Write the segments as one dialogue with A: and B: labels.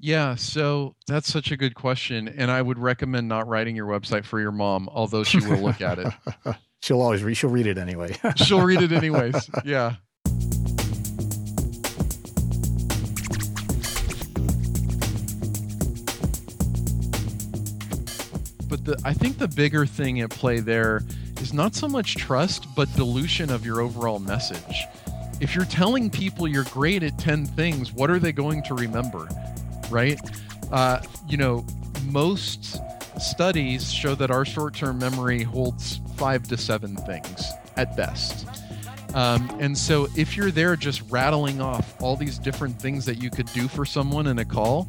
A: Yeah, so that's such a good question. And I would recommend not writing your website for your mom, although she will look at it.
B: She'll read it anyway.
A: She'll read it anyways. Yeah. But I think the bigger thing at play there is not so much trust, but dilution of your overall message. If you're telling people you're great at 10 things, what are they going to remember? Right? You know, most studies show that our short term memory holds 5 to 7 things at best. And so if you're there just rattling off all these different things that you could do for someone in a call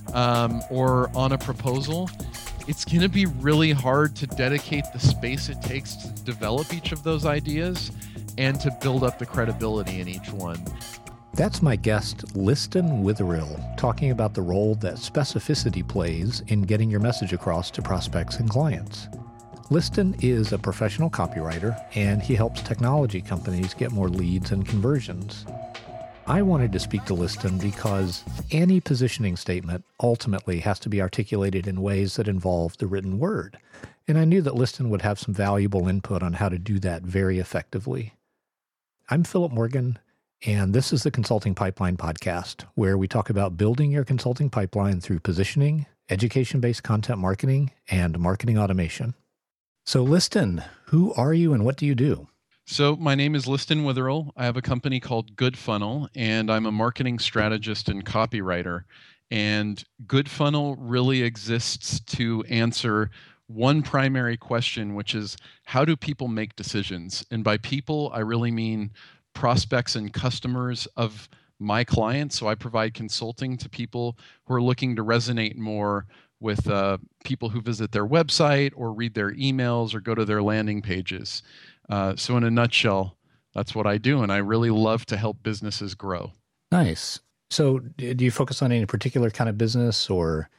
A: or on a proposal, it's going to be really hard to dedicate the space it takes to develop each of those ideas and to build up the credibility in each one.
B: That's my guest, Liston Witherill, talking about the role that specificity plays in getting your message across to prospects and clients. Liston is a professional copywriter, and he helps technology companies get more leads and conversions. I wanted to speak to Liston because any positioning statement ultimately has to be articulated in ways that involve the written word, and I knew that Liston would have some valuable input on how to do that very effectively. I'm Philip Morgan, and this is the Consulting Pipeline Podcast, where we talk about building your consulting pipeline through positioning, education-based content marketing, and marketing automation. So Liston, who are you and what do you do?
A: So my name is Liston Witherill. I have a company called GoodFunnel, and I'm a marketing strategist and copywriter. And GoodFunnel really exists to answer one primary question, which is how do people make decisions? And by people, I really mean prospects and customers of my clients. So I provide consulting to people who are looking to resonate more with people who visit their website or read their emails or go to their landing pages. So in a nutshell, that's what I do. And I really love to help businesses grow.
B: Nice. So do you focus on any particular kind of business or,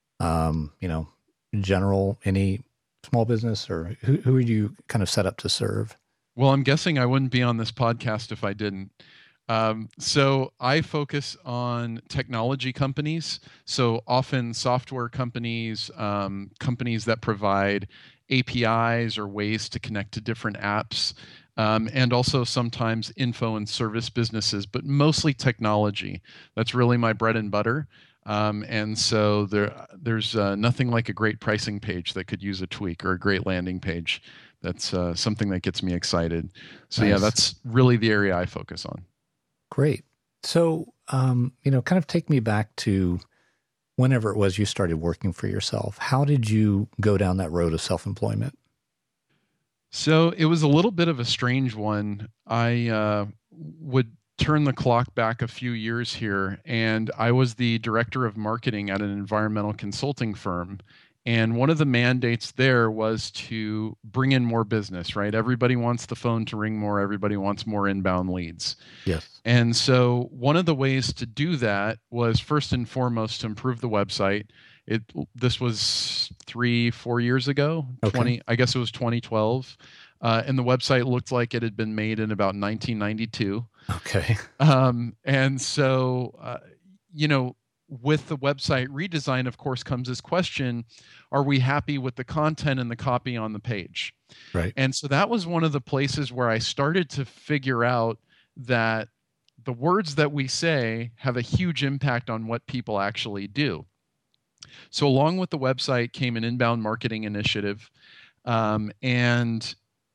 B: general, any small business, or who are you kind of set up to serve?
A: Well, I'm guessing I wouldn't be on this podcast if I didn't. So I focus on technology companies. So often software companies, companies that provide APIs or ways to connect to different apps, and also sometimes info and service businesses, but mostly technology. That's really my bread and butter. And so there's nothing like a great pricing page that could use a tweak or a great landing page. That's something that gets me excited. So
B: Nice.
A: yeah, that's really the area I focus on.
B: Great. So, kind of take me back to whenever it was you started working for yourself. How did you go down that road of self-employment?
A: So it was a little bit of a strange one. I would turn the clock back a few years here, and I was the director of marketing at an environmental consulting firm. And one of the mandates there was to bring in more business, right? Everybody wants the phone to ring more. Everybody wants more inbound leads.
B: Yes.
A: And so one of the ways to do that was first and foremost to improve the website. This was 3-4 years ago.
B: Okay.
A: I guess it was 2012. And the website looked like it had been made in about 1992.
B: Okay.
A: And so, with the website redesign, of course, comes this question, are we happy with the content and the copy on the page?
B: Right.
A: And so that was one of the places where I started to figure out that the words that we say have a huge impact on what people actually do. So along with the website came an inbound marketing initiative, and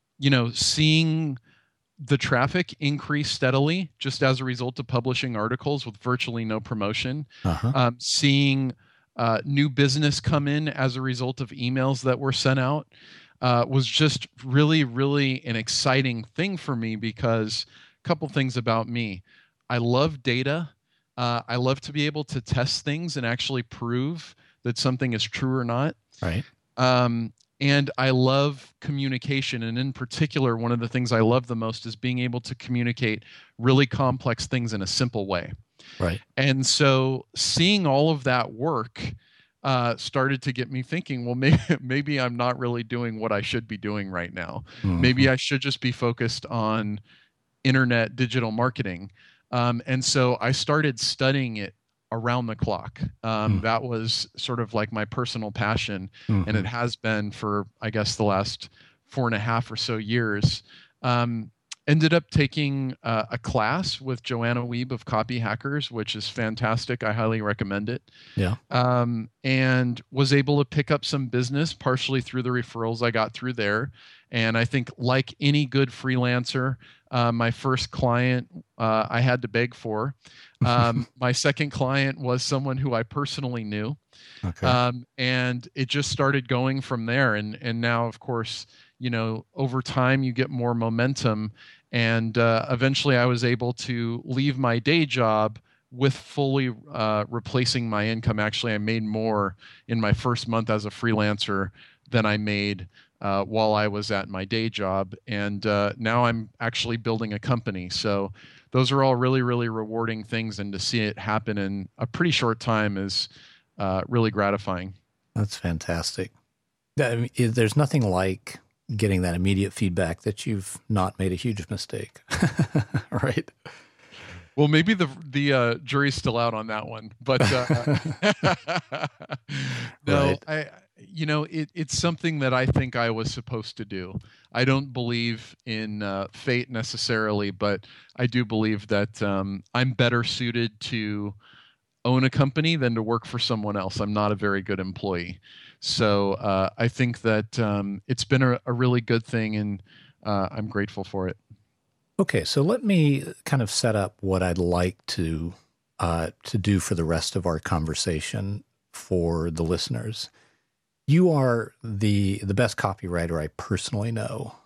A: seeing the traffic increase steadily just as a result of publishing articles with virtually no promotion, seeing new business come in as a result of emails that were sent out, was just really, really an exciting thing for me because a couple things about me. I love data. I love to be able to test things and actually prove that something is true or not.
B: Right.
A: And I love communication. And in particular, one of the things I love the most is being able to communicate really complex things in a simple way.
B: Right.
A: And so seeing all of that work started to get me thinking, well, maybe I'm not really doing what I should be doing right now.
B: Mm-hmm.
A: Maybe I should just be focused on internet digital marketing. And so I started studying it around the clock. That was sort of like my personal passion, and it has been for, I guess, the last 4.5 or so years. Ended up taking a class with Joanna Wiebe of Copy Hackers, which is fantastic. I highly recommend it.
B: Yeah.
A: And was able to pick up some business partially through the referrals I got through there. And I think, like any good freelancer, my first client I had to beg for. My second client was someone who I personally knew.
B: Okay.
A: And it just started going from there. And now, of course, over time you get more momentum. And eventually I was able to leave my day job with fully replacing my income. Actually, I made more in my first month as a freelancer than I made while I was at my day job. And now I'm actually building a company. So those are all really, really rewarding things. And to see it happen in a pretty short time is really gratifying.
B: That's fantastic. I mean, there's nothing like getting that immediate feedback that you've not made a huge mistake, right?
A: Well, maybe the jury's still out on that one, but no,
B: Right.
A: it's something that I think I was supposed to do. I don't believe in fate necessarily, but I do believe that I'm better suited to own a company than to work for someone else. I'm not a very good employee. So I think that it's been a really good thing, and I'm grateful for it.
B: Okay, so let me kind of set up what I'd like to do for the rest of our conversation for the listeners. You are the best copywriter I personally know.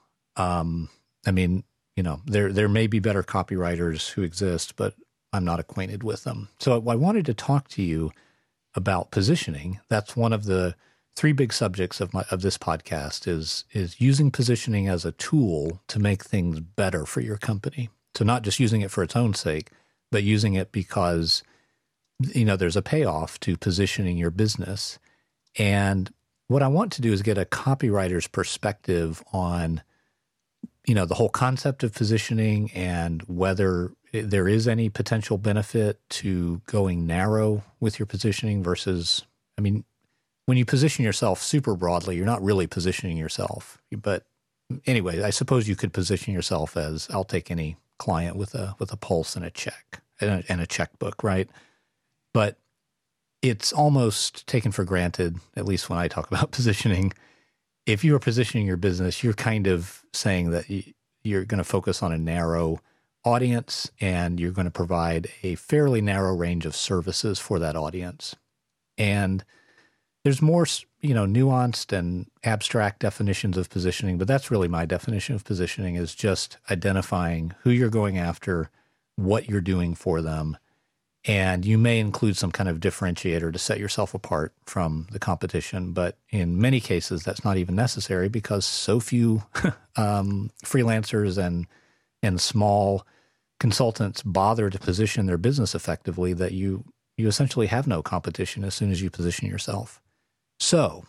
B: I mean, there may be better copywriters who exist, but I'm not acquainted with them. So I wanted to talk to you about positioning. That's one of the 3 big subjects of this podcast is using positioning as a tool to make things better for your company. So not just using it for its own sake, but using it because, there's a payoff to positioning your business. And what I want to do is get a copywriter's perspective on, the whole concept of positioning and whether there is any potential benefit to going narrow with your positioning versus, when you position yourself super broadly, you're not really positioning yourself. But anyway, I suppose you could position yourself as, I'll take any client with a pulse and a check and a checkbook, right? But it's almost taken for granted, at least when I talk about positioning. If you are positioning your business, you're kind of saying that you're going to focus on a narrow audience and you're going to provide a fairly narrow range of services for that audience. And there's more, nuanced and abstract definitions of positioning, but that's really my definition of positioning is just identifying who you're going after, what you're doing for them, and you may include some kind of differentiator to set yourself apart from the competition. But in many cases, that's not even necessary because so few freelancers and small consultants bother to position their business effectively that you essentially have no competition as soon as you position yourself. So,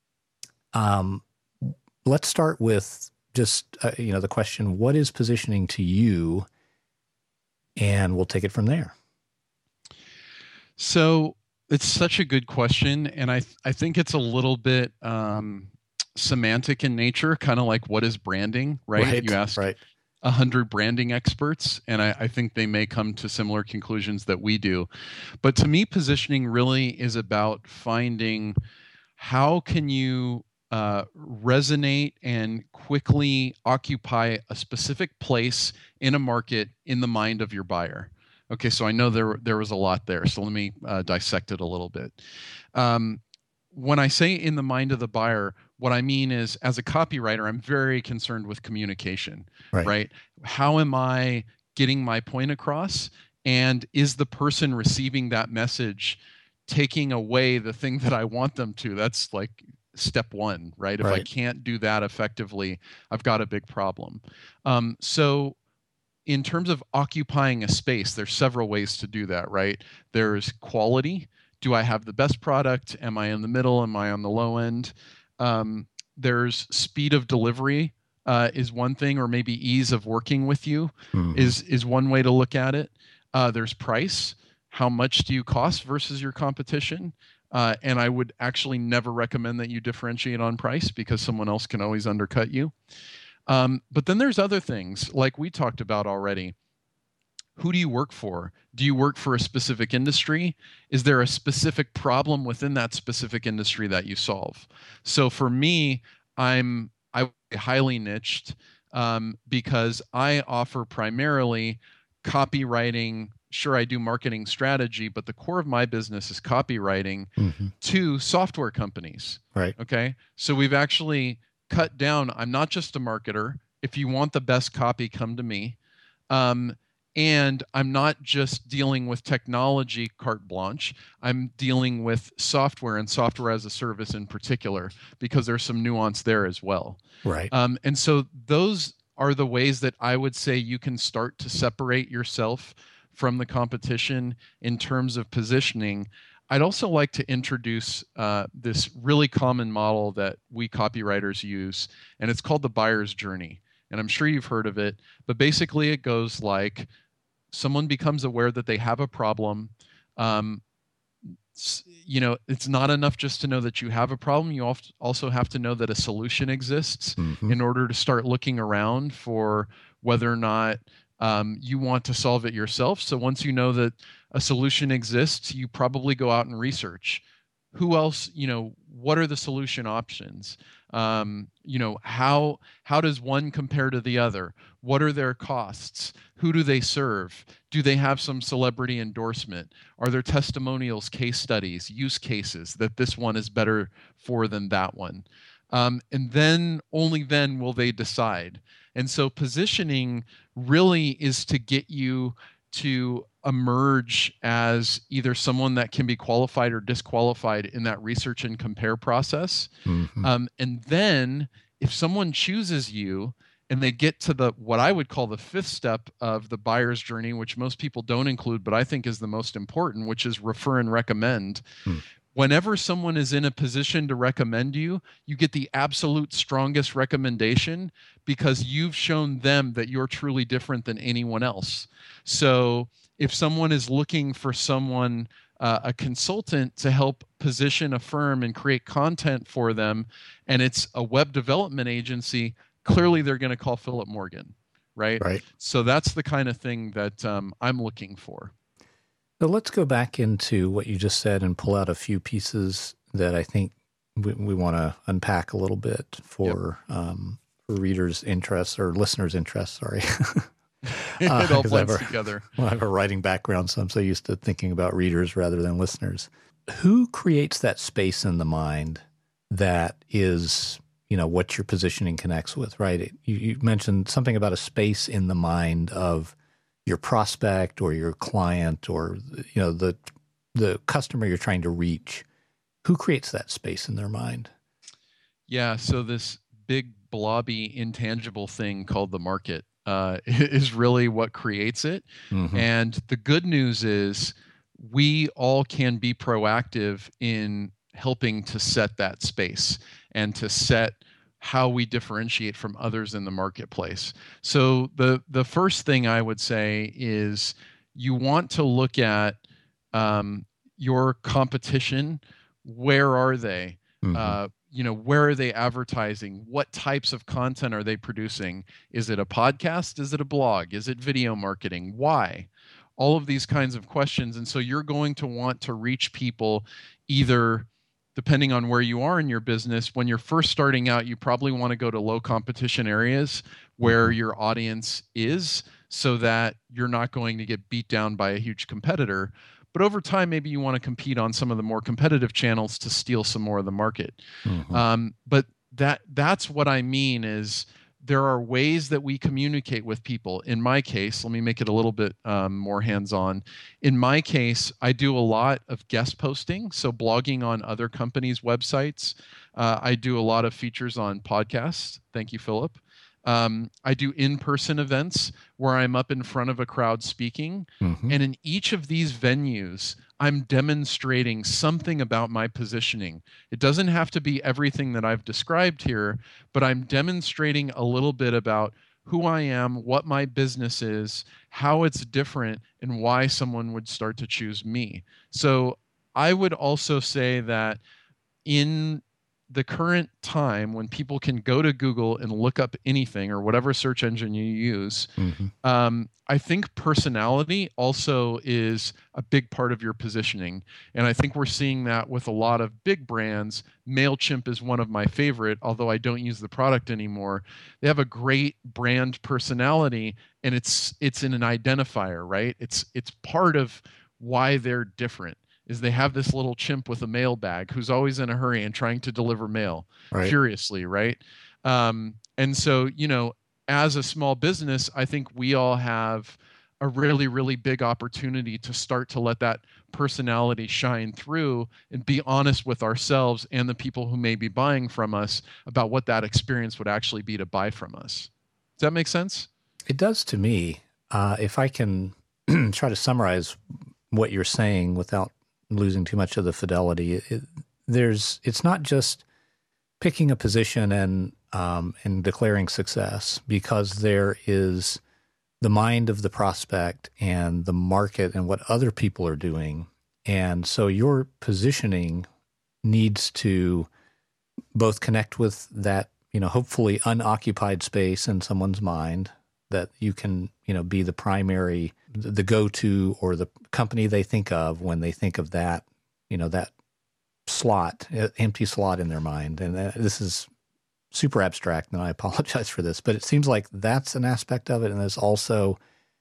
B: let's start with just, the question, what is positioning to you? And we'll take it from there.
A: So it's such a good question. And I think it's a little bit semantic in nature, kind of like what is branding, right? You asked 100 branding experts, and I think they may come to similar conclusions that we do. But to me, positioning really is about finding how can you resonate and quickly occupy a specific place in a market in the mind of your buyer. Okay, so I know there was a lot there, so let me dissect it a little bit. When I say in the mind of the buyer, what I mean is, as a copywriter, I'm very concerned with communication, right? How am I getting my point across? And is the person receiving that message taking away the thing that I want them to? That's like step one, right? If I can't do that effectively, I've got a big problem. So in terms of occupying a space, there's several ways to do that, right? There's quality. Do I have the best product? Am I in the middle? Am I on the low end? There's speed of delivery is one thing, or maybe ease of working with you is one way to look at it. There's price. how much do you cost versus your competition. And I would actually never recommend that you differentiate on price because someone else can always undercut you. But then there's other things like we talked about already. Who do you work for? Do you work for a specific industry? Is there a specific problem within that specific industry that you solve? So for me, I highly niched because I offer primarily copywriting. Sure, I do marketing strategy, but the core of my business is copywriting to software companies.
B: Right.
A: Okay. So we've actually cut down. I'm not just a marketer. If you want the best copy, come to me. And I'm not just dealing with technology carte blanche. I'm dealing with software and software as a service in particular, because there's some nuance there as well.
B: Right.
A: And so those are the ways that I would say you can start to separate yourself from the competition in terms of positioning. I'd also like to introduce this really common model that we copywriters use, and it's called the buyer's journey. And I'm sure you've heard of it, but basically it goes like someone becomes aware that they have a problem. It's not enough just to know that you have a problem. You also have to know that a solution exists in order to start looking around for whether or not you want to solve it yourself. So once you know that a solution exists, you probably go out and research. Who else, what are the solution options? How does one compare to the other? What are their costs? Who do they serve? Do they have some celebrity endorsement? Are there testimonials, case studies, use cases that this one is better for than that one? And then only then will they decide. And so positioning really is to get you to emerge as either someone that can be qualified or disqualified in that research and compare process. And then if someone chooses you and they get to what I would call the fifth step of the buyer's journey, which most people don't include, but I think is the most important, which is refer and recommend. Whenever someone is in a position to recommend you, you get the absolute strongest recommendation because you've shown them that you're truly different than anyone else. So if someone is looking for someone, a consultant to help position a firm and create content for them, and it's a web development agency, clearly they're going to call Philip Morgan, right?
B: Right.
A: So that's the kind of thing that I'm looking for.
B: So let's go back into what you just said and pull out a few pieces that I think we want to unpack a little bit for readers' interests or listeners' interests. Sorry.
A: It all blends together.
B: Well, I have a writing background, so I'm so used to thinking about readers rather than listeners. Who creates that space in the mind that is, what your positioning connects with, right? You mentioned something about a space in the mind of your prospect or your client or the customer you're trying to reach. Who creates that space in their mind? Yeah,
A: so this big blobby intangible thing called the market is really what creates it. And the good news is we all can be proactive in helping to set that space and to set how we differentiate from others in the marketplace. So the first thing I would say is you want to look at your competition. Where are they? Where are they advertising? What types of content are they producing? Is it a podcast? Is it a blog? Is it video marketing? Why? All of these kinds of questions. And so you're going to want to reach people either depending on where you are in your business. When you're first starting out, you probably want to go to low competition areas where your audience is so that you're not going to get beat down by a huge competitor. But over time, maybe you want to compete on some of the more competitive channels to steal some more of the market. But that's what I mean is there are ways that we communicate with people. In my case, let me make it a little bit more hands-on. In my case, I do a lot of guest posting, so blogging on other companies' websites. I do a lot of features on podcasts. Thank you, Philip. I do in-person events where I'm up in front of a crowd speaking. And in each of these venues, I'm demonstrating something about my positioning. It doesn't have to be everything that I've described here, but I'm demonstrating a little bit about who I am, what my business is, how it's different, and why someone would start to choose me. So I would also say that in the current time when people can go to Google and look up anything or whatever search engine you use, I think personality also is a big part of your positioning. And I think we're seeing that with a lot of big brands. MailChimp is one of my favorite, although I don't use the product anymore. They have a great brand personality, and it's in an identifier, right? It's part of why they're different is they have this little chimp with a mail bag who's always in a hurry and trying to deliver mail furiously, right? And so, as a small business, I think we all have a really, really big opportunity to start to let that personality shine through and be honest with ourselves and the people who may be buying from us about what that experience would actually be to buy from us. Does that make sense?
B: It does to me. If I can try to summarize what you're saying without losing too much of the fidelity, it's not just picking a position and declaring success, because there is the mind of the prospect and the market and what other people are doing. And so your positioning needs to both connect with that, hopefully unoccupied space in someone's mind that you can, be the primary, the go-to or the company they think of when they think of that, that slot, empty slot in their mind. And this is super abstract, and I apologize for this, but it seems like that's an aspect of it. And there's also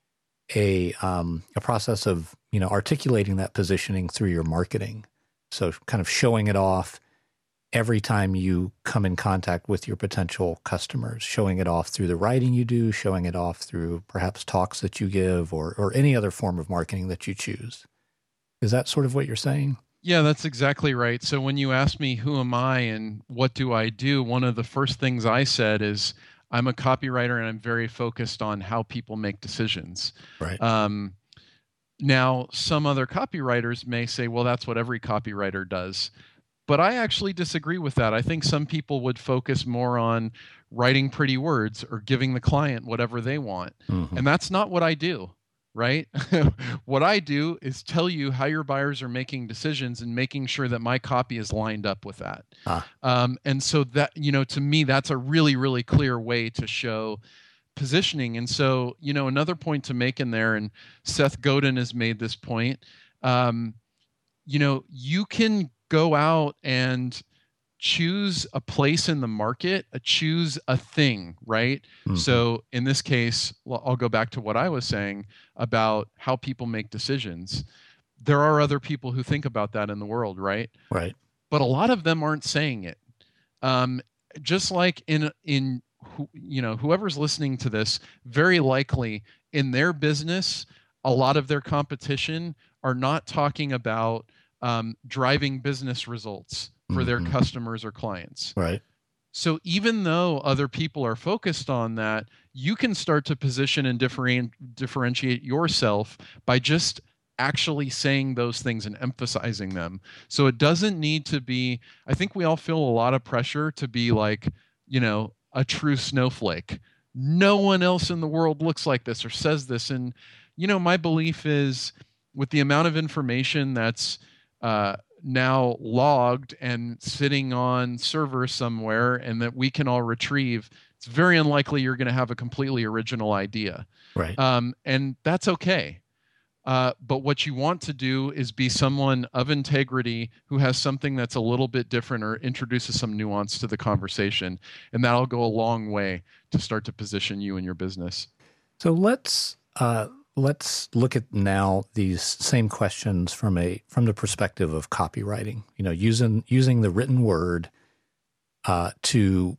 B: a process of, articulating that positioning through your marketing. So kind of showing it off every time you come in contact with your potential customers, showing it off through the writing you do, showing it off through perhaps talks that you give or any other form of marketing that you choose. Is that sort of what you're saying?
A: Yeah, that's exactly right. So when you ask me, who am I and what do I do? One of the first things I said is I'm a copywriter and I'm very focused on how people make decisions.
B: Right.
A: Now, some other copywriters may say, well, that's what every copywriter does. But I actually disagree with that. I think some people would focus more on writing pretty words or giving the client whatever they want. And that's not what I do, right? What I do is tell you how your buyers are making decisions and making sure that my copy is lined up with that. And so that, to me, that's a really, really clear way to show positioning. And so, another point to make in there, and Seth Godin has made this point, you can go out and choose a place in the market, choose a thing, right? So in this case, I'll go back to what I was saying about how people make decisions. There are other people who think about that in the world, right?
B: Right.
A: But a lot of them aren't saying it. Just like whoever's listening to this, very likely in their business, a lot of their competition are not talking about driving business results for their customers or clients.
B: Right.
A: So even though other people are focused on that, you can start to position and differentiate yourself by just actually saying those things and emphasizing them. So it doesn't need to be, I think we all feel a lot of pressure to be like, a true snowflake. No one else in the world looks like this or says this. And, my belief is with the amount of information that's now logged and sitting on servers somewhere and that we can all retrieve, it's very unlikely you're going to have a completely original idea.
B: Right.
A: And that's okay. But what you want to do is be someone of integrity who has something that's a little bit different or introduces some nuance to the conversation. And that'll go a long way to start to position you in your business.
B: So let's look at now these same questions from the perspective of copywriting. Using the written word to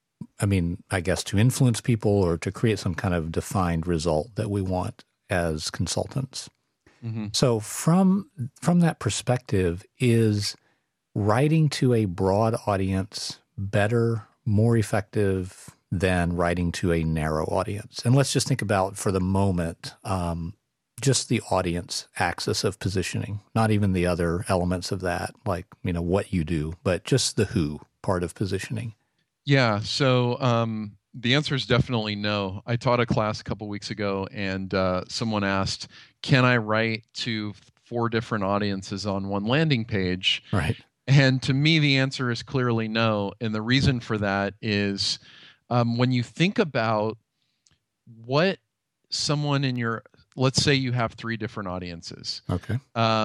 B: influence people or to create some kind of defined result that we want as consultants. So from that perspective, is writing to a broad audience better, more effective than writing to a narrow audience? And let's just think about, for the moment, just the audience axis of positioning, not even the other elements of that, like, what you do, but just the who part of positioning.
A: Yeah. So The answer is definitely no. I taught a class a couple weeks ago, and someone asked, "Can I write to 4 different audiences on one landing page?"
B: Right.
A: And to me, the answer is clearly no. And the reason for that is when you think about what someone in your, let's say you have 3 different audiences.
B: Okay.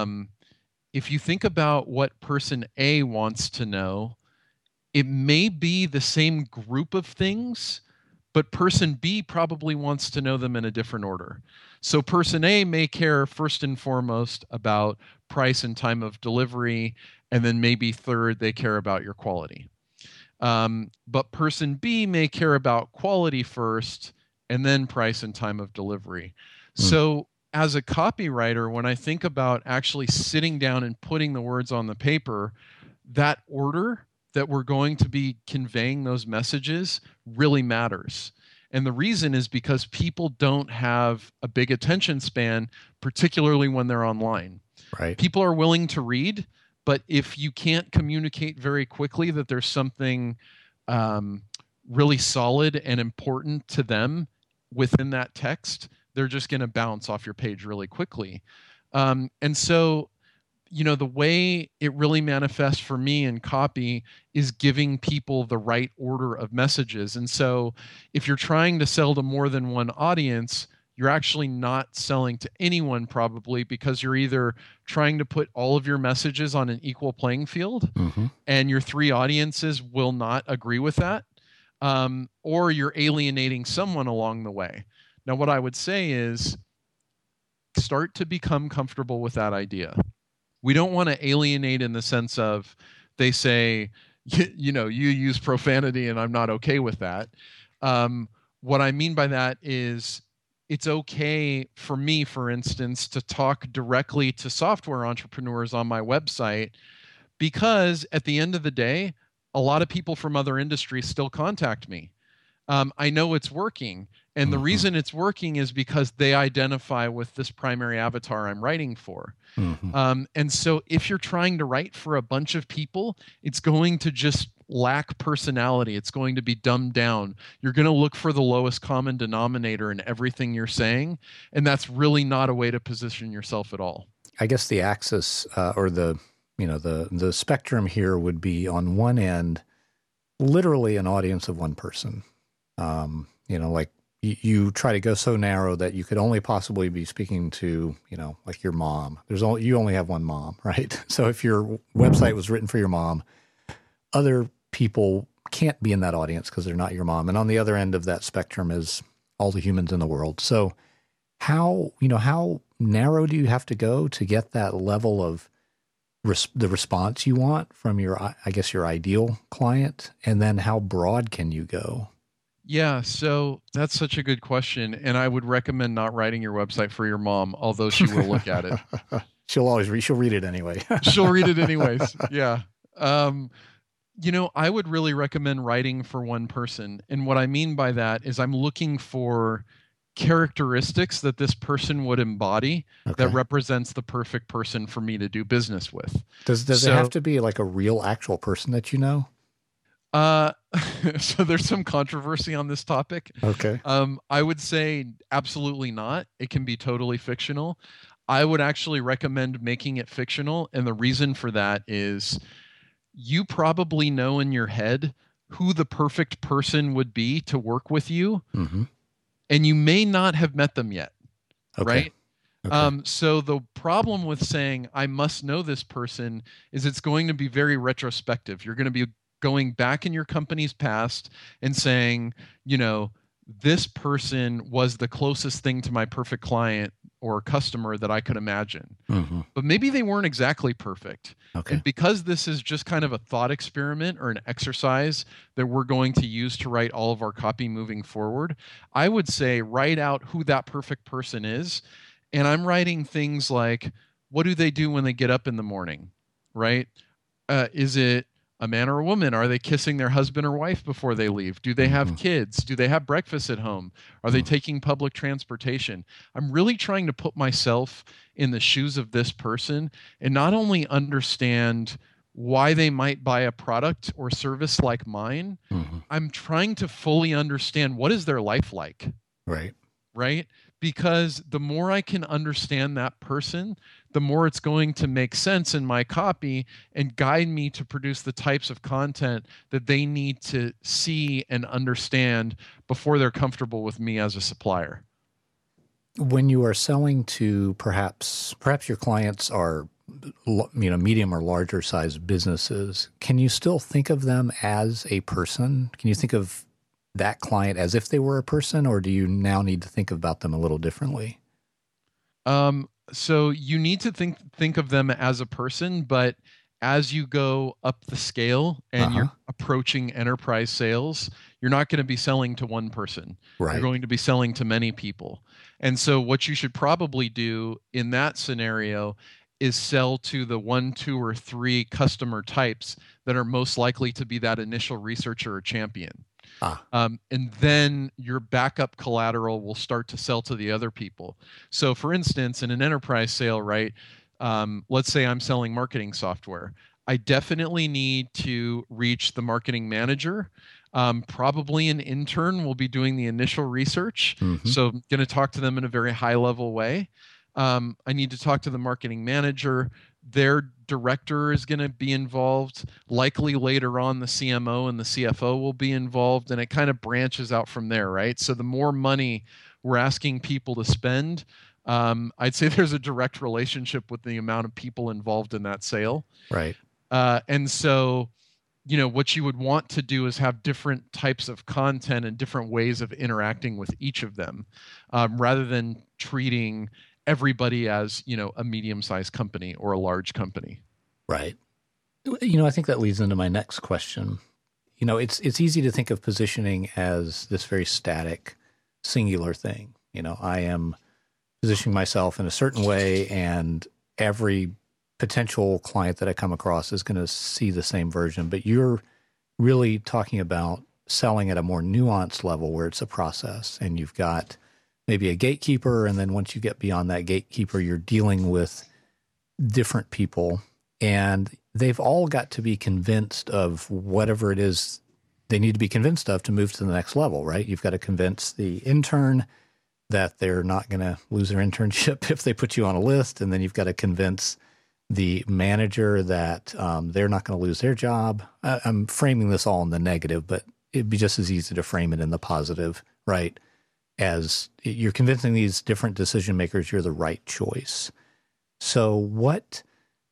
A: If you think about what person A wants to know, it may be the same group of things, but person B probably wants to know them in a different order. So person A may care first and foremost about price and time of delivery, and then maybe third, they care about your quality. But person B may care about quality first, and then price and time of delivery. So as a copywriter, when I think about actually sitting down and putting the words on the paper, that order that we're going to be conveying those messages really matters. And the reason is because people don't have a big attention span, particularly when they're online.
B: Right.
A: People are willing to read, but if you can't communicate very quickly that there's something really solid and important to them within that text, they're just going to bounce off your page really quickly. And so, the way it really manifests for me in copy is giving people the right order of messages. And so if you're trying to sell to more than one audience, you're actually not selling to anyone probably, because you're either trying to put all of your messages on an equal playing field, and your 3 audiences will not agree with that, or you're alienating someone along the way. Now, what I would say is start to become comfortable with that idea. We don't want to alienate in the sense of they say, you use profanity and I'm not okay with that. What I mean by that is it's okay for me, for instance, to talk directly to software entrepreneurs on my website, because at the end of the day, a lot of people from other industries still contact me. I know it's working. And the reason it's working is because they identify with this primary avatar I'm writing for. And so if you're trying to write for a bunch of people, it's going to just lack personality. It's going to be dumbed down. You're going to look for the lowest common denominator in everything you're saying. And that's really not a way to position yourself at all.
B: I guess the axis or the spectrum here would be on one end, literally an audience of one person. Like you try to go so narrow that you could only possibly be speaking to, like your mom. You only have one mom, right? So if your website was written for your mom, other people can't be in that audience because they're not your mom. And on the other end of that spectrum is all the humans in the world. So how narrow do you have to go to get that level of the response you want from your ideal client? And then how broad can you go?
A: Yeah, so that's such a good question. And I would recommend not writing your website for your mom, although she will look at it.
B: She'll read it anyway.
A: She'll read it anyways. Yeah. I would really recommend writing for one person. And what I mean by that is I'm looking for characteristics that this person would embody that represents the perfect person for me to do business with.
B: Does it have to be like a real actual person that you know?
A: So there's some controversy on this topic.
B: Okay.
A: I would say absolutely not. It can be totally fictional. I would actually recommend making it fictional. And the reason for that is you probably know in your head who the perfect person would be to work with you. And you may not have met them yet. Right? So the problem with saying, I must know this person, is it's going to be very retrospective. You're going to be going back in your company's past and saying, this person was the closest thing to my perfect client or customer that I could imagine. But maybe they weren't exactly perfect. And because this is just kind of a thought experiment or an exercise that we're going to use to write all of our copy moving forward, I would say write out who that perfect person is. And I'm writing things like, what do they do when they get up in the morning, right? Is it a man or a woman? Are they kissing their husband or wife before they leave? Do they have kids? Do they have breakfast at home? Are they taking public transportation? I'm really trying to put myself in the shoes of this person and not only understand why they might buy a product or service like mine,
B: Mm-hmm.
A: I'm trying to fully understand what is their life like,
B: Right.
A: right? Because the more I can understand that person, the more it's going to make sense in my copy and guide me to produce the types of content that they need to see and understand before they're comfortable with me as a supplier.
B: When you are selling to perhaps your clients are medium or larger sized businesses, can you still think of them as a person? Can you think of that client as if they were a person, or do you now need to think about them a little differently?
A: So you need to think of them as a person, but as you go up the scale and
B: Uh-huh.
A: you're approaching enterprise sales, you're not going to be selling to one person. You're
B: Right.
A: going to be selling to many people. And so what you should probably do in that scenario is sell to the 1, 2, or 3 customer types that are most likely to be that initial researcher or champion.
B: Ah,
A: And then your backup collateral will start to sell to the other people. So, for instance, in an enterprise sale, right? Let's say I'm selling marketing software. I definitely need to reach the marketing manager. Probably an intern will be doing the initial research.
B: mm-hmm.
A: So, I'm going to talk to them in a very high level way. I need to talk to the marketing manager. Their director is going to be involved. Likely later on, the CMO and the CFO will be involved, and it kind of branches out from there, right? So the more money we're asking people to spend, I'd say there's a direct relationship with the amount of people involved in that sale.
B: Right.
A: And so, what you would want to do is have different types of content and different ways of interacting with each of them, rather than treating everybody as, a medium-sized company or a large company.
B: Right. I think that leads into my next question. It's easy to think of positioning as this very static, singular thing. I am positioning myself in a certain way, and every potential client that I come across is going to see the same version. But you're really talking about selling at a more nuanced level where it's a process, and you've got maybe a gatekeeper, and then once you get beyond that gatekeeper, you're dealing with different people, and they've all got to be convinced of whatever it is they need to be convinced of to move to the next level, right? You've got to convince the intern that they're not going to lose their internship if they put you on a list, and then you've got to convince the manager that they're not going to lose their job. I'm framing this all in the negative, but it'd be just as easy to frame it in the positive, right? As you're convincing these different decision makers you're the right choice. So what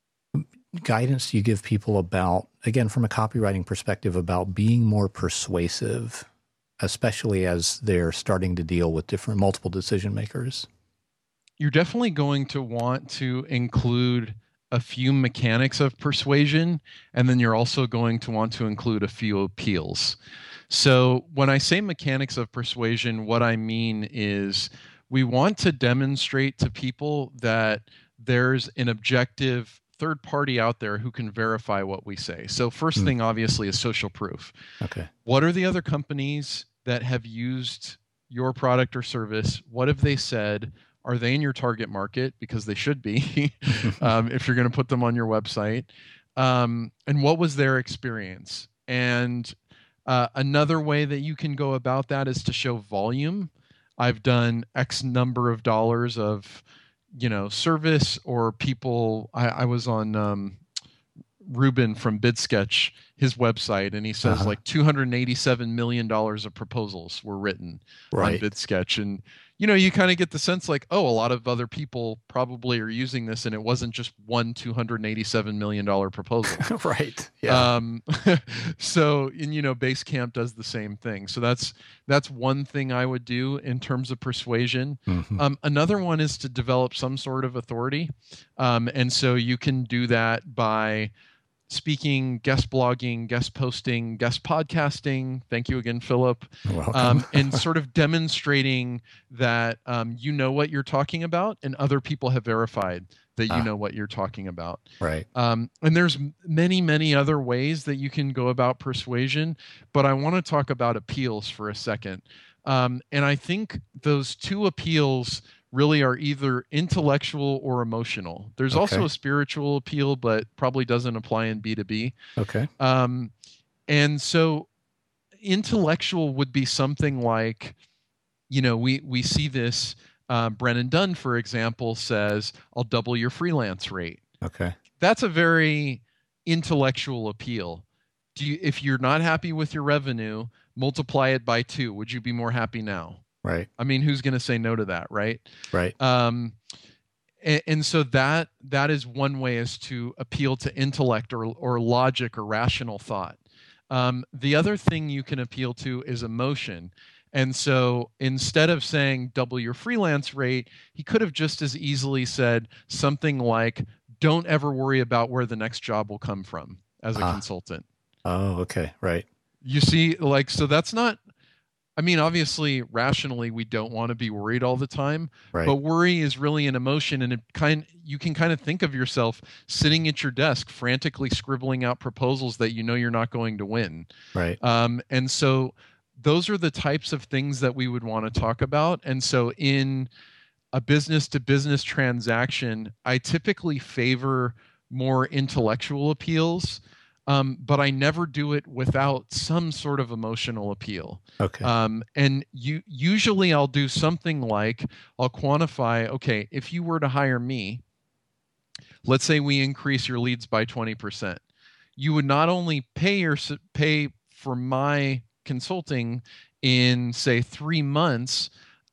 B: guidance do you give people about, again, from a copywriting perspective, about being more persuasive, especially as they're starting to deal with multiple decision makers?
A: You're definitely going to want to include a few mechanics of persuasion, and then you're also going to want to include a few appeals. So when I say mechanics of persuasion, what I mean is we want to demonstrate to people that there's an objective third party out there who can verify what we say. So first thing, obviously, is social proof.
B: Okay.
A: What are the other companies that have used your product or service? What have they said? Are they in your target market? Because they should be, if you're going to put them on your website. And what was their experience? And another way that you can go about that is to show volume. I've done X number of dollars of, service, or people. I was on Ruben from BidSketch, his website, and he says like $287 million of proposals were written on BidSketch. And, you kind of get the sense like, oh, a lot of other people probably are using this, and it wasn't just one $287 million proposal.
B: Right. Yeah.
A: So, and, Basecamp does the same thing. So that's one thing I would do in terms of persuasion. Another one is to develop some sort of authority. And so you can do that by speaking, guest blogging, guest posting, guest podcasting. Thank you again, Philip.
B: You're welcome.
A: And sort of demonstrating that you know what you're talking about, and other people have verified that you know what you're talking about.
B: Right.
A: And there's many, many other ways that you can go about persuasion, but I want to talk about appeals for a second. And I think those two appeals really are either intellectual or emotional. There's also
B: Okay.
A: a spiritual appeal, but probably doesn't apply in B2B.
B: Okay.
A: And so intellectual would be something like, we see this. Brennan Dunn, for example, says, I'll double your freelance rate.
B: Okay.
A: That's a very intellectual appeal. If you're not happy with your revenue, multiply it by 2. Would you be more happy now?
B: Right.
A: I mean, who's going to say no to that, right?
B: Right.
A: And so that is one way, is to appeal to intellect or logic or rational thought. The other thing you can appeal to is emotion. And so instead of saying double your freelance rate, he could have just as easily said something like, don't ever worry about where the next job will come from as a consultant.
B: Oh, okay. Right.
A: You see, so that's not, I mean, obviously, rationally, we don't want to be worried all the time,
B: Right.
A: but worry is really an emotion, and you can kind of think of yourself sitting at your desk, frantically scribbling out proposals that you're not going to win.
B: Right.
A: And so those are the types of things that we would want to talk about. And so in a business-to-business transaction, I typically favor more intellectual appeals. But I never do it without some sort of emotional appeal.
B: Okay.
A: And usually I'll do something like, I'll quantify, okay, if you were to hire me, let's say we increase your leads by 20%. You would not only pay for my consulting in, say, 3 months,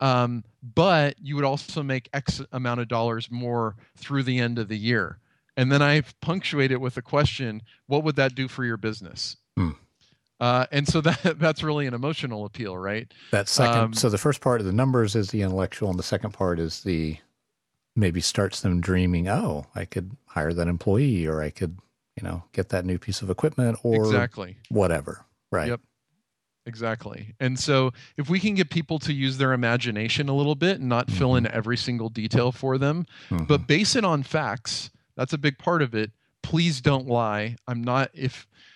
A: but you would also make X amount of dollars more through the end of the year. And then I punctuate it with a question, what would that do for your business? And so that's really an emotional appeal, right?
B: That second, so the first part of the numbers is the intellectual, and the second part is the maybe starts them dreaming, oh, I could hire that employee, or I could, get that new piece of equipment, or
A: exactly
B: whatever. Right.
A: Yep. Exactly. And so if we can get people to use their imagination a little bit and not fill in every single detail for them, but base it on facts, that's a big part of it. Please don't lie. I'm not a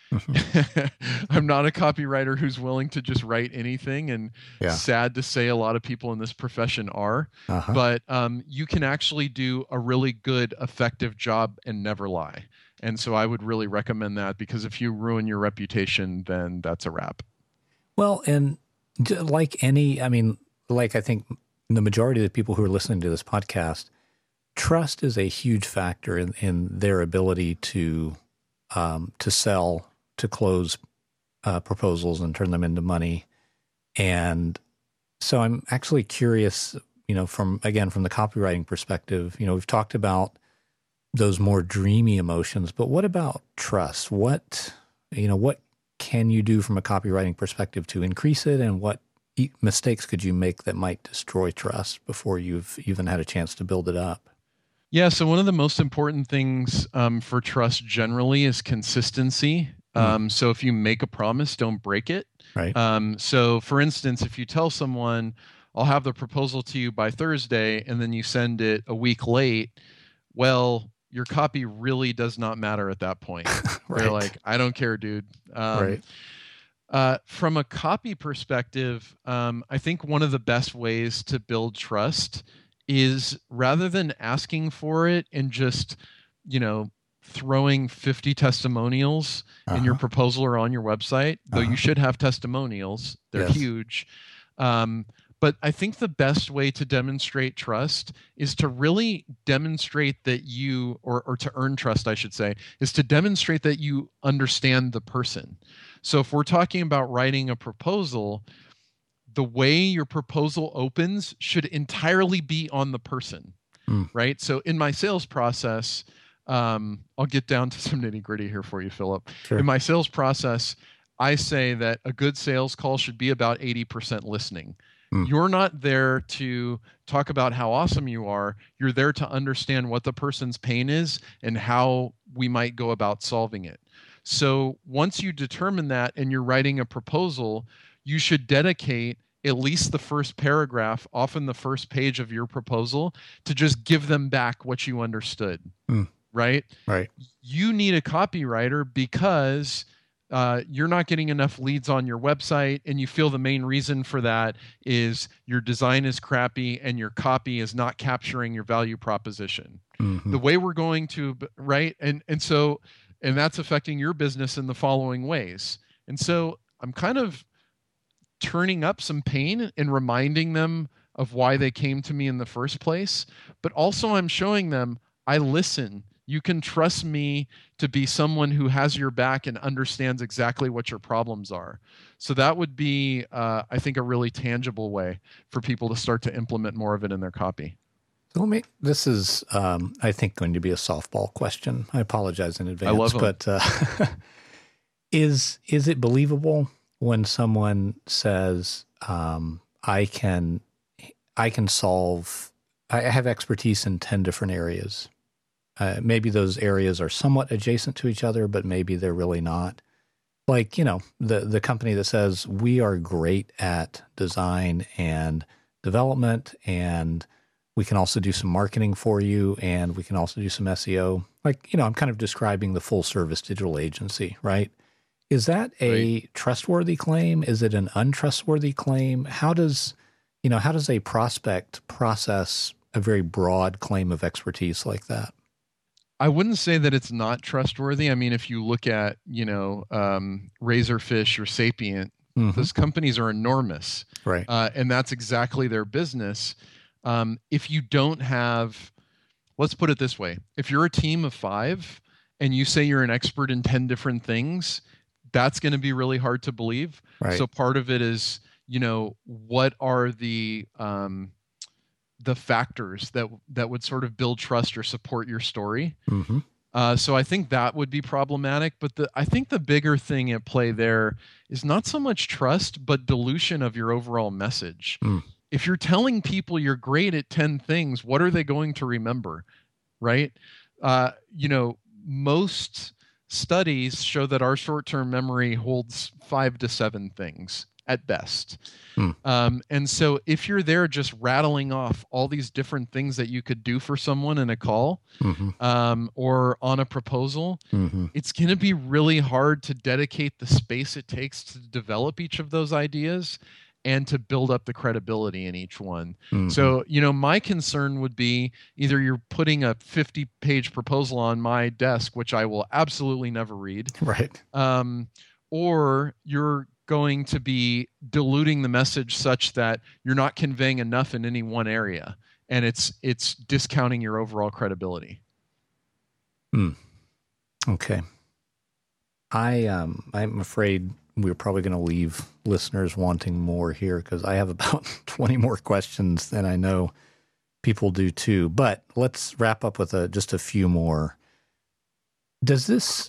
A: copywriter who's willing to just write anything, and sad to say a lot of people in this profession are. But you can actually do a really good, effective job and never lie. And so I would really recommend that, because if you ruin your reputation, then that's a wrap.
B: Well, and I think the majority of the people who are listening to this podcast, trust is a huge factor in their ability to sell, to close proposals and turn them into money. And so I'm actually curious, from the copywriting perspective, we've talked about those more dreamy emotions, but what about trust? What can you do from a copywriting perspective to increase it, and what mistakes could you make that might destroy trust before you've even had a chance to build it up?
A: Yeah, so one of the most important things for trust generally is consistency. So if you make a promise, don't break it.
B: Right.
A: So for instance, if you tell someone, I'll have the proposal to you by Thursday, and then you send it a week late, well, your copy really does not matter at that point.
B: Right.
A: They're like, I don't care, dude.
B: Right.
A: From a copy perspective, I think one of the best ways to build trust is, rather than asking for it and just, throwing 50 testimonials in your proposal or on your website, though you should have testimonials. They're huge. But I think the best way to demonstrate trust is to really demonstrate that you, or to earn trust, I should say, is to demonstrate that you understand the person. So if we're talking about writing a proposal, the way your proposal opens should entirely be on the person, right? So in my sales process, I'll get down to some nitty gritty here for you, Philip.
B: Sure.
A: In my sales process, I say that a good sales call should be about 80% listening. You're not there to talk about how awesome you are. You're there to understand what the person's pain is and how we might go about solving it. So once you determine that and you're writing a proposal, you should dedicate at least the first paragraph, often the first page of your proposal, to just give them back what you understood. Right?
B: Right.
A: You need a copywriter because you're not getting enough leads on your website, and you feel the main reason for that is your design is crappy and your copy is not capturing your value proposition.
B: Mm-hmm.
A: The way we're going to, right? And that's affecting your business in the following ways. And so I'm kind of turning up some pain and reminding them of why they came to me in the first place. But also, I'm showing them I listen. You can trust me to be someone who has your back and understands exactly what your problems are. So that would be, I think, a really tangible way for people to start to implement more of it in their copy.
B: So this is, I think, going to be a softball question. I apologize in advance.
A: I love them.
B: But is it believable when someone says, I have expertise in 10 different areas? Maybe those areas are somewhat adjacent to each other, but maybe they're really not. Like, the company that says we are great at design and development, and we can also do some marketing for you, and we can also do some SEO. Like, I'm kind of describing the full service digital agency, right? Is that a trustworthy claim? Is it an untrustworthy claim? How does a prospect process a very broad claim of expertise like that?
A: I wouldn't say that it's not trustworthy. I mean, if you look at, Razorfish or Sapient, those companies are enormous.
B: Right.
A: And that's exactly their business. If you don't have, let's put it this way. If you're a team of 5 and you say you're an expert in 10 different things, that's going to be really hard to believe.
B: Right.
A: So part of it is, what are the factors that would sort of build trust or support your story.
B: Mm-hmm.
A: So I think that would be problematic. But I think the bigger thing at play there is not so much trust, but dilution of your overall message. If you're telling people you're great at 10 things, what are they going to remember, right? Most studies show that our short-term memory holds 5 to 7 things at best. And so if you're there just rattling off all these different things that you could do for someone in a call, or on a proposal, it's going to be really hard to dedicate the space it takes to develop each of those ideas and to build up the credibility in each one. So, my concern would be either you're putting a 50-page proposal on my desk, which I will absolutely never read.
B: Right.
A: Or you're going to be diluting the message such that you're not conveying enough in any one area, and it's discounting your overall credibility.
B: Okay. I'm afraid we're probably going to leave listeners wanting more here, because I have about 20 more questions than I know people do too. But let's wrap up with just a few more. Does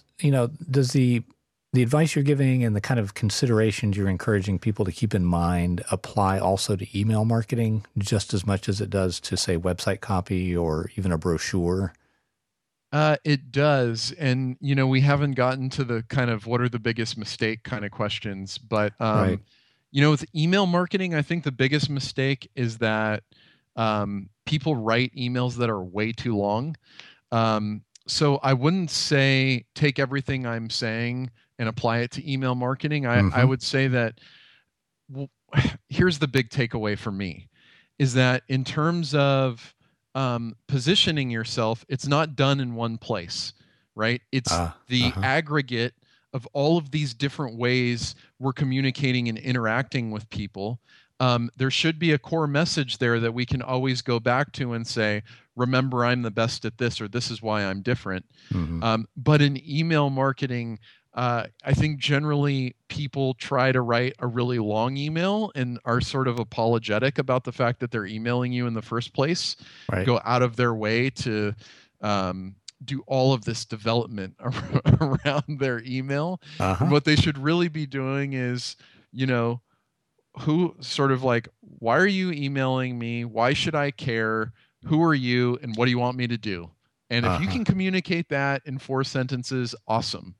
B: the advice you're giving and the kind of considerations you're encouraging people to keep in mind apply also to email marketing just as much as it does to, say, website copy or even a brochure?
A: It does. And, we haven't gotten to the kind of what are the biggest mistake kind of questions. But,
B: Right.
A: With email marketing, I think the biggest mistake is that people write emails that are way too long. So I wouldn't say take everything I'm saying and apply it to email marketing. I would say that here's the big takeaway for me is that in terms of positioning yourself, it's not done in one place, right? It's the aggregate of all of these different ways we're communicating and interacting with people. There should be a core message there that we can always go back to and say, remember, I'm the best at this, or this is why I'm different. But in email marketing, I think generally people try to write a really long email and are sort of apologetic about the fact that they're emailing you in the first place.
B: Right.
A: Go out of their way to do all of this development around their email. And what they should really be doing is, who sort of like, why are you emailing me? Why should I care? Who are you? And what do you want me to do? And if you can communicate that in 4 sentences, awesome.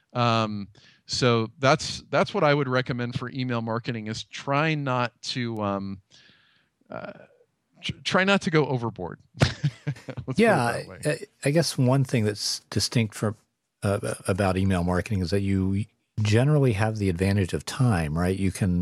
A: So that's what I would recommend for email marketing is try not to go overboard.
B: Yeah. I guess one thing that's distinct from about email marketing is that you generally have the advantage of time, right? You can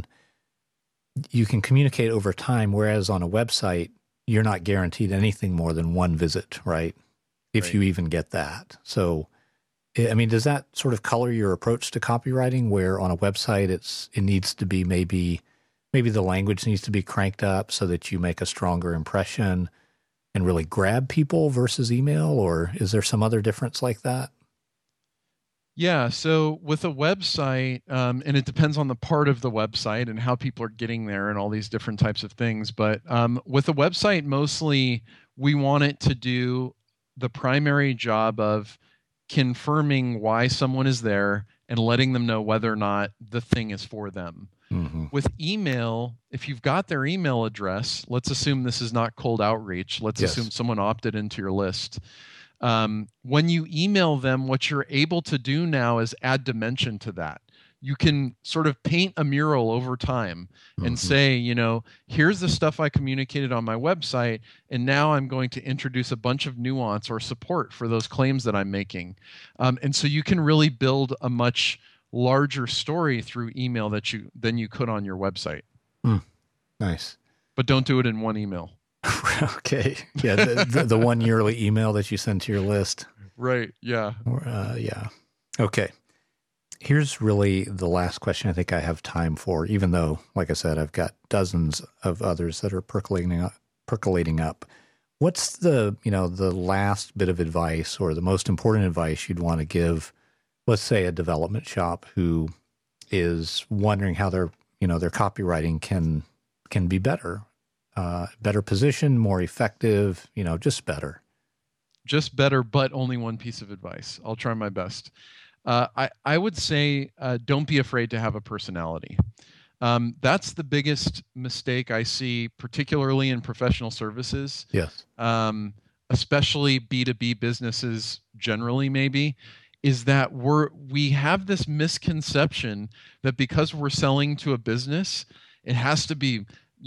B: communicate over time, whereas on a website, you're not guaranteed anything more than one visit, right? If you even get that. So, I mean, does that sort of color your approach to copywriting, where on a website it needs to be maybe the language needs to be cranked up so that you make a stronger impression and really grab people versus email, or is there some other difference like that?
A: Yeah, so with a website, and it depends on the part of the website and how people are getting there and all these different types of things. But with a website, mostly we want it to do the primary job of confirming why someone is there and letting them know whether or not the thing is for them.
B: Mm-hmm.
A: With email, if you've got their email address, let's assume this is not cold outreach. Let's assume someone opted into your list. When you email them, what you're able to do now is add dimension to that. You can sort of paint a mural over time and say, you know, here's the stuff I communicated on my website, and now I'm going to introduce a bunch of nuance or support for those claims that I'm making. And so you can really build a much larger story through email than you could on your website.
B: Nice.
A: But don't do it in one email.
B: Okay. Yeah. The one yearly email that you send to your list.
A: Right. Yeah.
B: Yeah. Okay. Here's really the last question I think I have time for, even though, like I said, I've got dozens of others that are percolating up. What's the last bit of advice or the most important advice you'd want to give, let's say, a development shop who is wondering how their copywriting can be better? Better position, more effective, just better.
A: Just better, but only one piece of advice. I'll try my best. I would say don't be afraid to have a personality. That's the biggest mistake I see, particularly in professional services.
B: Yes.
A: Especially B2B businesses generally, maybe, is that we have this misconception that because we're selling to a business, it has to be,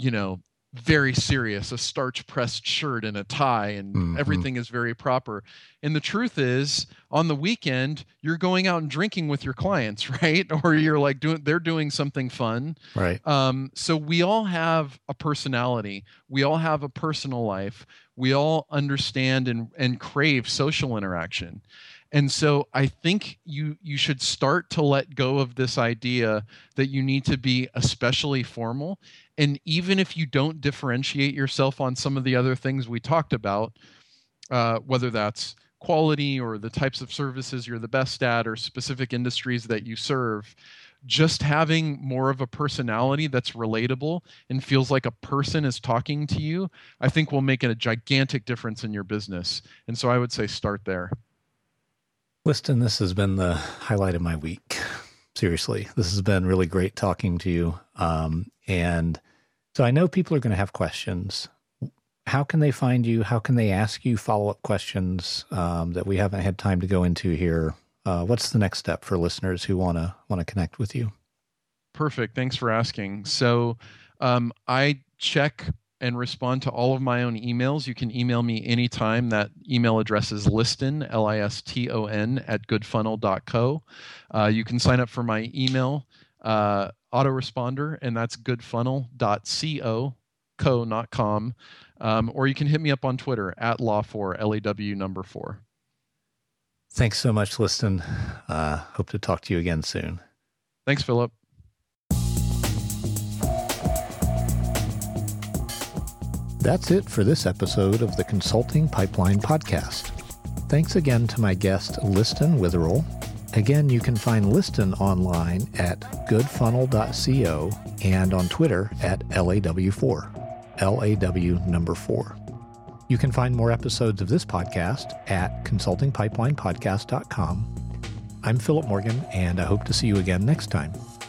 A: very serious, a starch pressed shirt and a tie, and everything is very proper. And the truth is, on the weekend, you're going out and drinking with your clients, right? Or you're they're doing something fun.
B: Right.
A: So we all have a personality. We all have a personal life. We all understand and crave social interaction. And so I think you should start to let go of this idea that you need to be especially formal. And even if you don't differentiate yourself on some of the other things we talked about, whether that's quality or the types of services you're the best at or specific industries that you serve, just having more of a personality that's relatable and feels like a person is talking to you, I think will make a gigantic difference in your business. And so I would say start there.
B: Liston, this has been the highlight of my week. Seriously, this has been really great talking to you. And so I know people are going to have questions. How can they find you? How can they ask you follow-up questions that we haven't had time to go into here? What's the next step for listeners who want to connect with you?
A: Perfect. Thanks for asking. So I check and respond to all of my own emails. You can email me anytime. That email address is liston, LISTON, @goodfunnel.co. You can sign up for my email autoresponder, and that's goodfunnel.co, not com. Or you can hit me up on Twitter @law4, LAW 4.
B: Thanks so much, Liston. Hope to talk to you again soon.
A: Thanks, Philip.
B: That's it for this episode of the Consulting Pipeline Podcast. Thanks again to my guest, Liston Witherell. Again, you can find Liston online at goodfunnel.co and on Twitter at LAW4, LAW 4. You can find more episodes of this podcast at consultingpipelinepodcast.com. I'm Philip Morgan, and I hope to see you again next time.